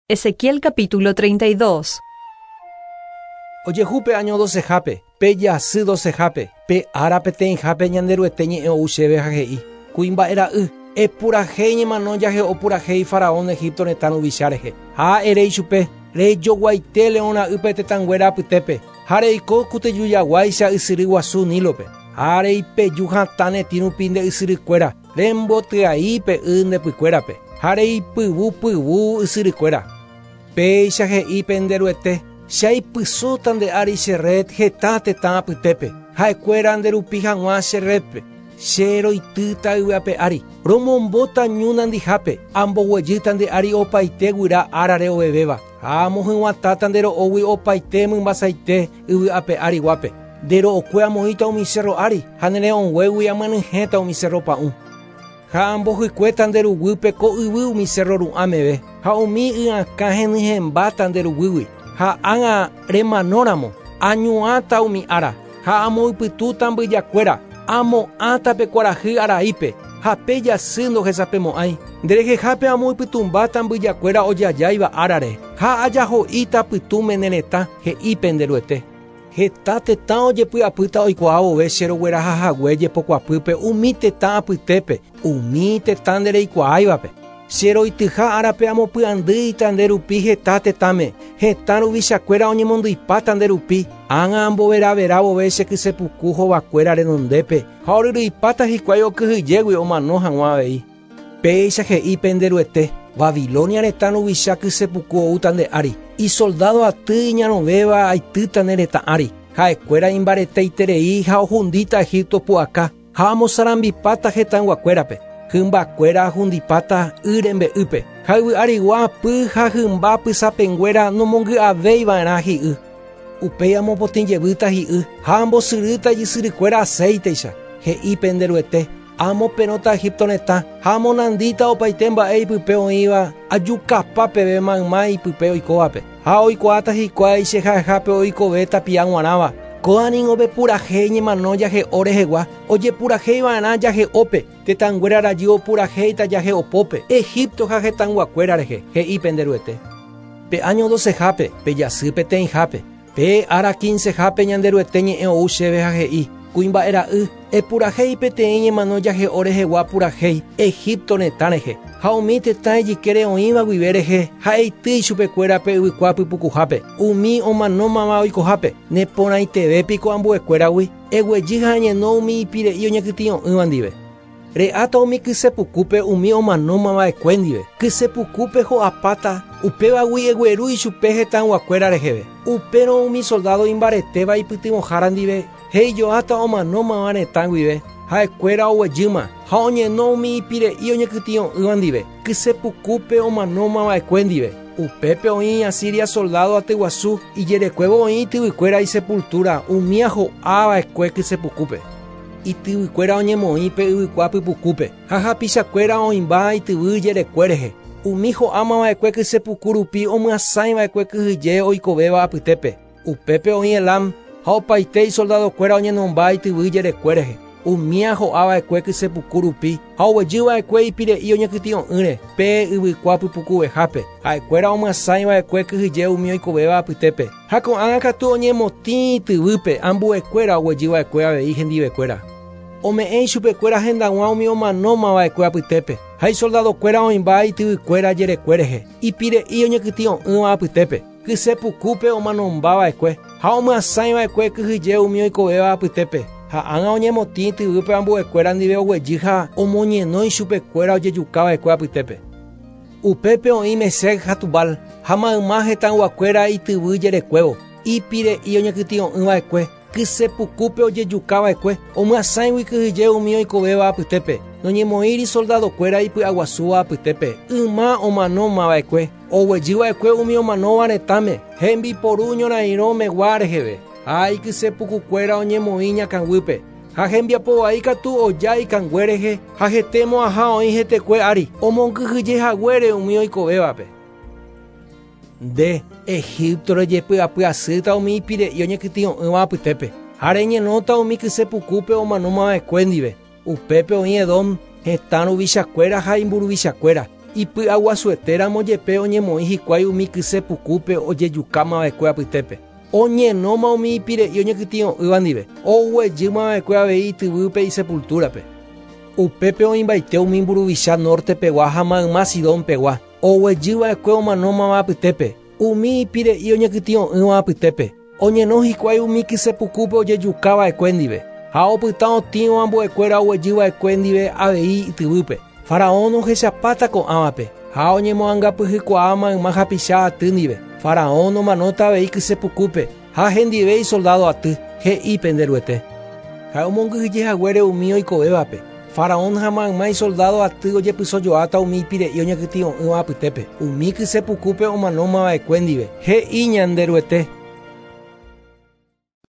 Ezequiel capítulo 32. Oye jupe año 12 jape, pe yasy 12 jape, pe ara peteĩ jape ñanderueteñi e'ouchéve hagei. Kuimba era epurahéi ñemano jahe opurahéi faraón Egipto retãrõ vichárehe. Ha erei chupe, rejoguaite leona ype tetãnguéra apytépe, ha reiko kutyjujaguáicha ysyry guasu Nílope. Ha reipeju hatã netĩrupi nde ysyrykuéra, rembotyai pe ndepykuérape, ha reipyvupyvu ysyrykuéra. Péicha he'i pe nderuete, chaipysóta nde ári Cherret heta tetã apytépe, ha'ekuéra nderupi hag̃ua Cherretpe. Che roitýta yvy'ape ári, romombóta ñu nandihápe, amboguejýta nde ári opaite guyra árare ovevéva, ha mohyguatáta nde ro'ógui opaite mymbasaite yvy'ape áriguápe. Nde ro'okue amoĩta umi cerro ári, ha nere'õnguégui amyenyhẽta umi cerro pa'ũ. Ha ambohykuéta nde ruguýpe ko yvy umi cerro ru'ãmeve, ha umi y'akã henyhẽmbáta nde ruguýgui, ha ág̃a remanóramo, añuãta umi ára, ha amoypytúta mbyjakuéra, amo'ãta pe kuarahy araípe, ha pe jasy ndohesapemo'ãi. Nderehehápe amoypytumbáta mbyjakuéra ojajáiva árare, ha ajaho'íta pytũme neretã, he'ípe nderuete. Heta tetã ojepy'apýta oikuaa vove che roguerahahague jepokuapýpe umi tetã apytépe, umi tetã ndereikuaáivape. Che roityha árape amopy'andýita nderupi heta tetãme, heta ruvichakuéra oñemondýipáta nderupi, ág̃a amboveravera vove che kysepuku hovakuéra renondépe, ha oryryipáta hikuái okyhyjégui omano hag̃ua avei. Péicha he'ípe nderuete, Babilonia retã ruvicha kysepuku oúta nde ári, isoldado aty iñarovéva aitýta neretã ári, ha'ekuéra imbareteiterei ha ohundíta Egipto pu'aka, ha amosarambipáta hetãnguakuérape, hymbakuéra ahundipáta y rembe'ýpe, ha yvy'arigua apy ha hymba pysapenguéra nomongy'avéiva'erã hi'y. Upéi amopotĩjevýta hi'y, ha ambosyrýta jysyrykuéra aceiteicha, he'ípe nderuete. Amoperõta Egipto retã, ha amonandíta opaite mba'e ipype oĩva ajukapa peve mayma ipype oikóvape, ha oikuaáta hikuái che ha'ehápe oikove tapia g̃uarãva, ko'aringópe purahéi ñemano jahe orehegua, ojepurahéiva'erã jahe ópe, tetãnguéra rajy opurahéita jahe opópe, Egipto ha hetãnguakuéra rehe, he'ípe nderuete. Pe año 12 jápe, pe jasy peteĩ jápe, pe ára 15 jápe ñanderuete ñe'ẽ'ou chéve ha he'i. Kuimba'era'y, epurahéi peteĩ ñemano jahe orehegua purahéi, Egipto retã rehe, ha umi tetã ejykére oĩva guive rehe, ha eitýi chupekuéra pe yvykua pypukuhápe, umi omanómava oikohápe, neporãitevépiko ambuekuéragui, eguejy ha añeno umi ipire'i oñekytĩo'ỹva ndive. Re'áta umi kysepukúpe umi omanómava'ekue ndive, kysepukúpe ho'apáta, upévagui eguerúi chupe hetãnguakuéra reheve, upérõ umi soldado imbaretéva ipytyvõhára ndive, heijoáta omanómava retã guive, ha'ekuéra oguejýma, ha oñeno umi ipire'i oñekytĩo'ỹva ndive, kysepukúpe omanómava'ekue ndive. Upépe oĩ Asiria soldado atyguasu, ijerekuévo oĩ tyvykuéra isepultura, umi aho'ava'ekue kysepukúpe. Ityvykuéra oñemoĩ pe yvykua pypukúpe, ha hapichakuéra oĩmba ityvy jerekuérehe, umi ho'ámava'ekue kysepuku rupi omyasãiva'ekue kyhyje oikovéva apytépe. Upépe oĩ Elam, ha opaite isoldadokuéra oñenomba ityvy jerekuérehe, umi aho'ava'ekue kysepuku rupi, ha oguejýva'ekue ipire'i oñekytĩo'ỹre pe yvykua pypukuvehápe, ha'ekuéra omyasãiva'ekue kyhyje umi oikovéva apytépe, ha ko'ág̃a katu oñemotĩ ityvýpe ambuekuéra oguejýva'ekue avei hendivekuéra. Ome'ẽ chupekuéra hendag̃ua umi omanómava'ekue apytépe, ha isoldadokuéra oĩmba ityvykuéra jerekuérehe, ipire'i oñekytĩo'ỹva apytépe, kysepukúpe omanombava'ekue, ha omyasãiva'ekue kyhyje umi oikovéva apytépe, ha ág̃a oñemotĩ ityvýpe ambuekuéra ndive oguejy ha omoñenói chupekuéra ojejukava'ekue apytépe. Upépe oĩ Mesec ha Tubal, ha mayma hetãnguakuéra ityvy jerekuévo, ipire'i oñekytĩo'ỹva'ekue, kysepukúpe ojejukava'ekue, omyasãigui kyhyje umi oikovéva apytépe, noñemoĩri soldadokuéra ipy'aguasúva apytépe, yma omanómava'ekue, oguejýva'ekue umi omanóva retãme, hembiporu ñorairõ megua reheve, ha ikysepukukuéra oñemoĩ ñakãngýpe, ha hembiapovai katu oja ikangue rehe, ha hetémo aha oĩ hetekue ári, omonkyhyjehaguére umi oikovévape. Nde Egipto rejepy'apyasýta umi ipire'i oñekytĩo'ỹva apytépe, ha reñenóta umi kysepukúpe omanómava'ekue ndive. Upépe oĩ Edom, hetã ruvichakuéra ha imburuvichakuéra, Ipy'aguasuetéramo jepe oñemoĩ hikuái umi kyse-pukúpe ojejuka mavekue apytépe. Oñenóma umi ipire'i oñekytĩ'õ'ỹva ndive. Oguejy mavekue avei ityvýpe isepultúrape. Upépe oĩmbaite umi mburuvicha nortepegua ha mayma Sidónpegua. Oguejýva'ekue omanómava apytépe. Umi ipire'i oñekytĩ'õ'ỹva apytépe. Oñeno hikuái umi kyse-pukúpe ojejukava'ekue ndive. Ha opyta otĩva ambuekuéra oguejýva'ekue ndive avei ityvýpe. Faraón ohechapáta ko'ãvape ha oñemoangapyhykuaa mayma hapicha aty ndive. Faraón omanóta avei kyse-pukúpe ha hendivéi soldado aty, he'ípe nderuete. Ha omongyhyjehaguére umi oikovévape. Faraón ha mayma soldado aty ojepysojoáta umi ipire'i oñekytĩ'õ'ỹva apytépe. Umi kyse-pukúpe omanómava'ekue ndive, he'i ñande ruete.